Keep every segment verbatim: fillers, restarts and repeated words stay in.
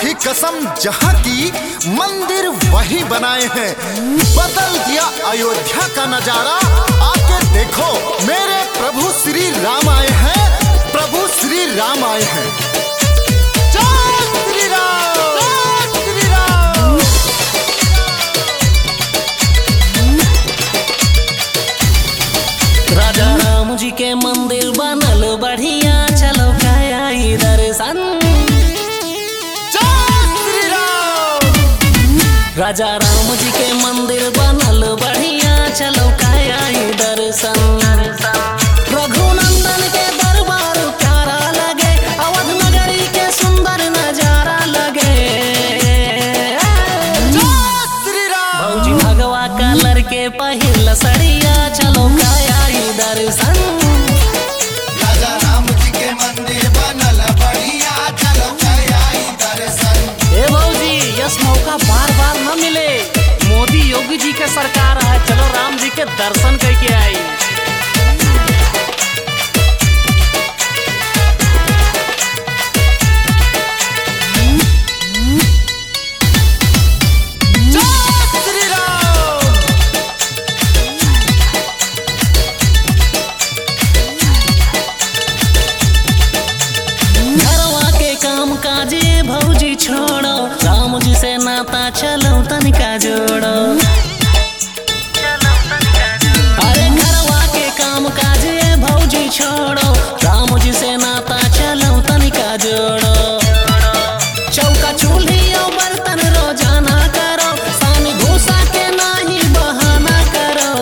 की कसम, जहाँ की मंदिर वही बनाए हैं, बदल दिया अयोध्या का नजारा। आके देखो, मेरे प्रभु श्री राम आए हैं, प्रभु श्री राम आए हैं। जय श्री राम, जय श्री राम। राजा राम जी के मंदिर बनल बढ़िया, चलो काया दर्शन। राजा राम जी के मंदिर बनल बढ़िया, चलो काया दर्शन। रघुनंदन के दरबार प्यारा लगे, अवध नगरी के सुंदर नजारा लगे। भौजी भगवा कलर के पहिल सड़िया, चलो काया दर्शन। राजा राम जी के मंदिर बनल बढ़िया, चलो काया दर्शन। ए भौजी, यस मौका बार बार न मिले। मोदी योगी जी के सरकार है, चलो राम जी के दर्शन करके आई। काजे भौजी छोड़ो, राम जी से नाता चलो तनिका जोड़ो। अरे घरवा के काम काजे भौजी छोड़ो, राम जी से नाता चलो तनिका जोड़ो। चौका चूल्ही और बर्तन रोजाना करो, सानी भूसा के नाही बहाना करो।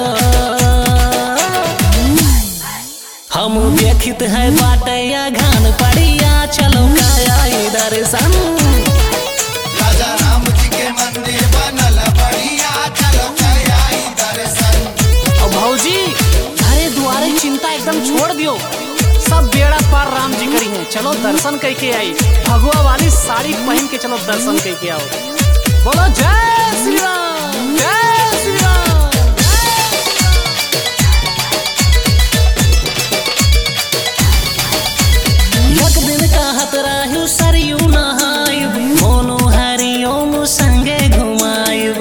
हम देखित है बाटैया घान पड़िया, चलो काया दर्शन। राजा राम जी के मंदिर बनल बढ़िया, चलो काया दर्शन। और भौजी, अरे दुआरे चिंता एकदम छोड़ दियो, सब बेड़ा पार राम जी करी है, चलो दर्शन करके आई। भगवा वाली साड़ी पहन के चलो दर्शन करके आओ। बोलो जय श्री राम, जय श्री राम। एक दिन कहत रहू सरयू नहायब, मोनू हरिओम संगे घुमायब।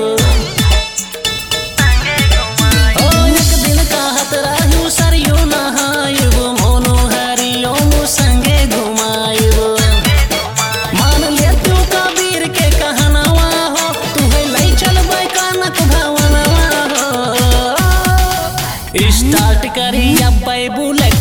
ओ एक दिन कहत रहू सरयू नहायब, मोनू हरिओम संगे घुमायब। मान ले तू कबीर के कहनवा हो, तू है लई चलबै कनक भवनवा हो। स्टार्ट करी अब्बै बुलेट